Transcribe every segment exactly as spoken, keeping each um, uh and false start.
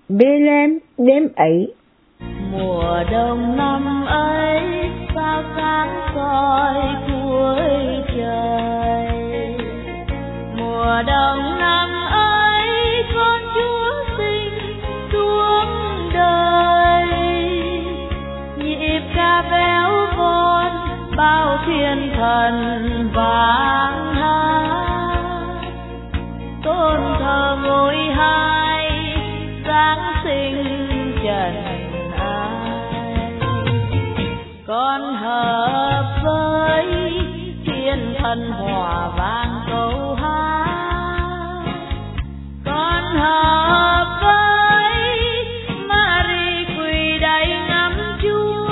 Bethlehem đêm ấy. Mùa đông năm ấy sao sáng soi cuối trời. Mùa đông năm ấy con Chúa sinh xuống đời. Nhịp ca véo von bao thiên thần vang hát. Tôn thờ ngôi hai Giáng sinh trần ai. Con hợp với thiên thần hòa vang câu hát. Con hợp với Mary quỳ đầy ngắm Chúa.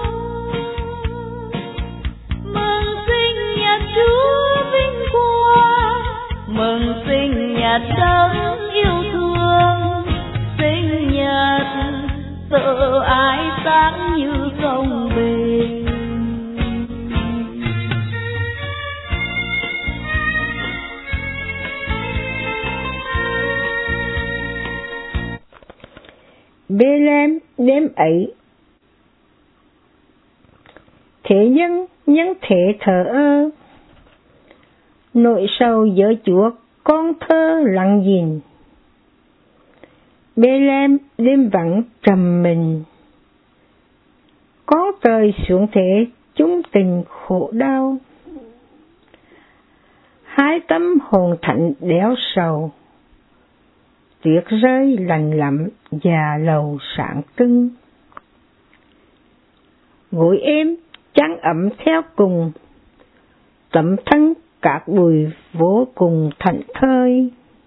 Mừng sinh nhật Chúa vinh quang, mừng sinh nhật Đấng yêu thương. Sinh nhật tự ái sáng như công bình. Bethlehem đêm ấy. Thế nhưng những thể thờ ơ, nỗi sầu giữa Chúa con thơ lặng nhìn. Bethlehem đêm vắng trầm mình, con trời xuống thế chúng tình khổ đau. Hai tâm hồn thạnh đéo sầu, tuyết rơi lạnh lắm và lầu sáng trưng. Gối êm trắng ấm theo cùng, tấm thân các bụi vô cùng thảnh thơi.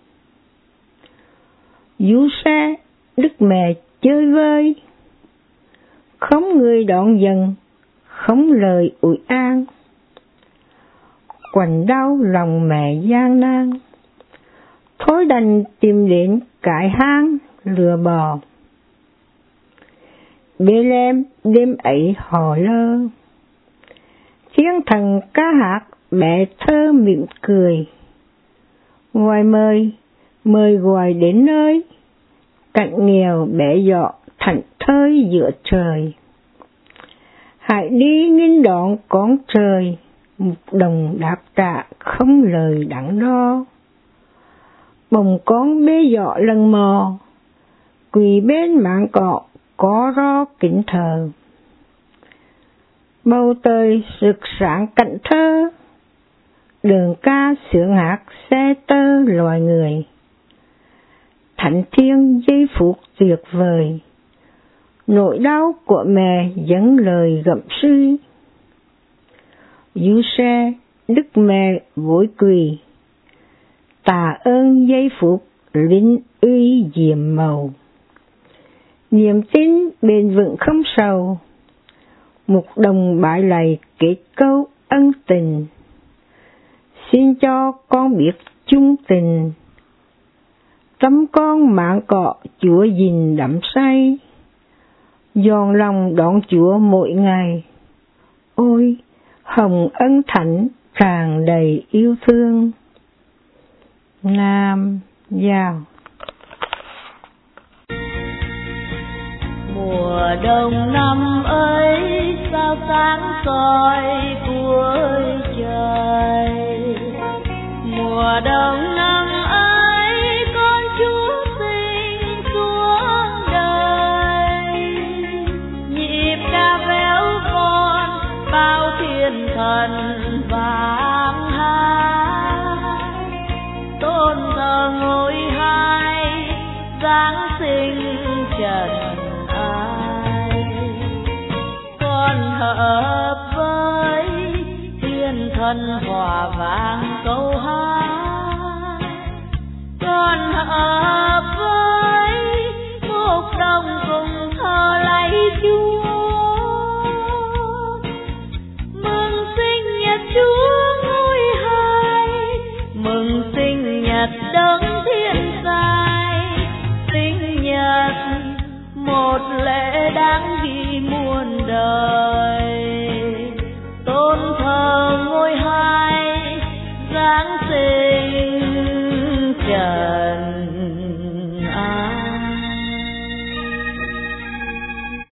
Du xe Đức Mẹ chơi vơi, không người đón dần, không lời ủi an. Quạnh đau lòng mẹ gian nan, thôi đành tìm đến cái hang lừa bò. Bethlehem đêm ấy hò lơ, thiên thần ca hát mẹ thơ mỉm cười. Ngoài mời, mời gọi đến nơi, cạnh nghèo bé dọ thảnh thơi giữa trời. Hãy đi nghinh đón con trời, một đồng đáp trả không lời đắn đo. Bồng con bê dọ lần mò, quỳ bên mạng cọ có ro kính thờ. Bầu trời rực sáng cạnh thơ, đường ca sướng hát xe tơ loài người. Thánh thiêng giây phút tuyệt vời, nỗi đau của mẹ dẫn lời gặm suy. Du xe Đức Mẹ gối quỳ, tạ ơn giây phút linh uy diệm màu. Niềm tin bền vững không sầu, một đồng bãi lầy kết câu ân tình. Xin cho con biết chung tình, tâm con mạng cọ Chúa gìn đắm say. Giòn lòng đón Chúa mỗi ngày, ôi hồng ân thánh tràn đầy yêu thương. Nam Giao. Mùa đông năm ấy sao sáng soi cuối trời. Mùa đông năm ấy con Chúa sinh xuống đời. Nhịp ca véo von bao thiên thần vang hát. Tôn thờ ngôi hai Giáng sinh trần ai. Con hợp với thiên thần hòa vang câu hát. Con hợp